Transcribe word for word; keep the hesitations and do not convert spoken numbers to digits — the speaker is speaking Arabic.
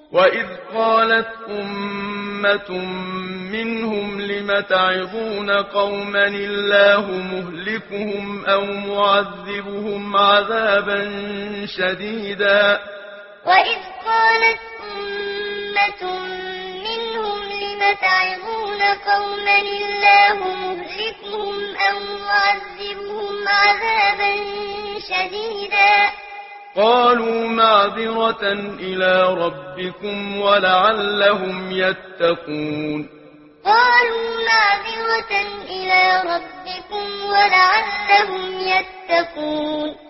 وإذ قالت أمة منهم لم تعظون قوما الله مهلكهم أو معذبهم عذابا شديدا وإذ قالت أمة منهم لم تعظون قوما الله مهلكهم أو معذبهم عذابا شديدا قالوا معذرة إلى ربكم ولعلهم يتقون قالوا معذرة إلى ربكم ولعلهم يتقون